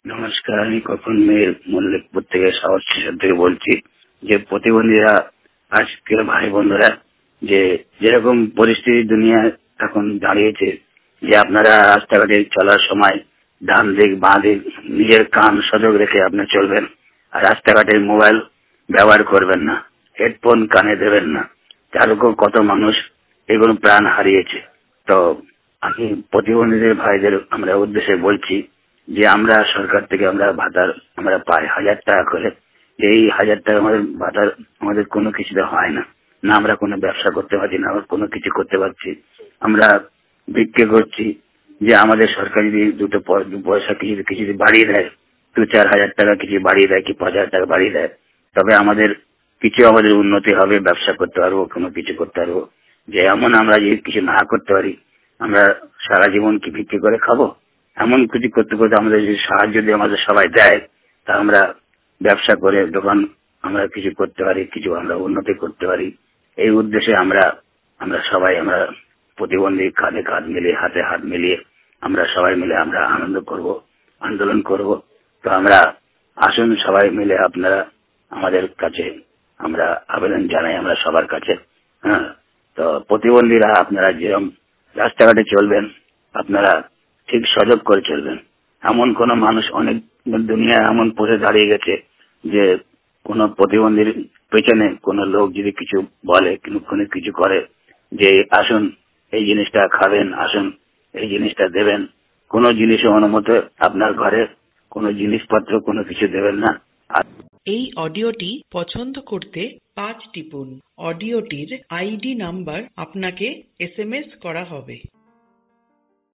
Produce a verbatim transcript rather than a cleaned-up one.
নমস্কার, আমি কখন মেয়ের মল্লিকপুর থেকে সাহস স্টেশন থেকে বলছি। যে প্রতিবন্ধীরা আজকের ভাই বোনরা যে যেরকম পরিস্থিতি দুনিয়া এখন দাঁড়িয়েছে, যে আপনারা রাস্তাঘাটে চলার সময় ডান দিক বাঁ দিক নিজের কান সজাগ রেখে আপনি চলবেন, আর রাস্তাঘাটে মোবাইল ব্যবহার করবেন না, হেডফোন কানে দেবেন না। তারপর কত মানুষ এগুলো প্রাণ হারিয়েছে। তো আমি প্রতিবন্ধীদের ভাইদের আমরা উদ্দেশ্যে বলছি যে আমরা সরকার থেকে আমরা ভাতার আমরা পাই হাজার টাকা করে। এই হাজার টাকা আমাদের ভাতার আমাদের কোনো কিছুতে হয় না, না আমরা কোনো ব্যবসা করতে পারছি, না আমরা কোনো কিছু করতে পারছি। আমরা ভিক্ষে করছি। যে আমাদের সরকার যদি দুটো দু পয়সা কিছু কিছু যদি বাড়িয়ে দেয়, দু চার হাজার টাকা কিছু বাড়িয়ে দেয়, কি পাঁচ হাজার টাকা বাড়িয়ে দেয়, তবে আমাদের কিছু আমাদের উন্নতি হবে, ব্যবসা করতে পারবো, কোনো কিছু করতে পারবো। যে এমন আমরা যদি কিছু না করতে পারি, আমরা সারা জীবন কি ভিক্ষে করে খাবো? এমন কিছু করতে করতে আমাদের যদি সাহায্য যদি আমাদের সবাই দেয়, তা আমরা ব্যবসা করে দোকান আমরা কিছু করতে পারি, কিছু আমরা উন্নতি করতে পারি। এই উদ্দেশ্যে আমরা আমরা সবাই আমরা প্রতিবন্ধী কাঁধে কাঁধ মিলিয়ে হাতে হাত মিলিয়ে আমরা সবাই মিলে আমরা আনন্দ করব, আন্দোলন করব। তো আমরা আসুন সবাই মিলে আপনারা আমাদের কাছে আমরা আবেদন জানাই আমরা সবার কাছে। হ্যাঁ, তো প্রতিবন্ধীরা আপনারা যেরকম রাস্তাঘাটে চলবেন, আপনারা ঠিক সজাগ করে চলবেন। এমন কোন মানুষ অনেক দুনিয়ায় এমন পথে দাঁড়িয়ে গেছে যে কোন প্রতিবন্ধীর পেছনে কোন লোক যদি কিছু বলে, কোনো কিছু করে, যে আসুন এই জিনিসটা খাবেন, আসুন এই জিনিসটা দেবেন, কোন জিনিস অনুমতি আপনার ঘরে কোন জিনিসপত্র কোনো কিছু দেবেন না। এই অডিওটি পছন্দ করতে পাঁচ টিপুন। অডিওটির আইডি নাম্বার আপনাকে এস এম এস করা হবে।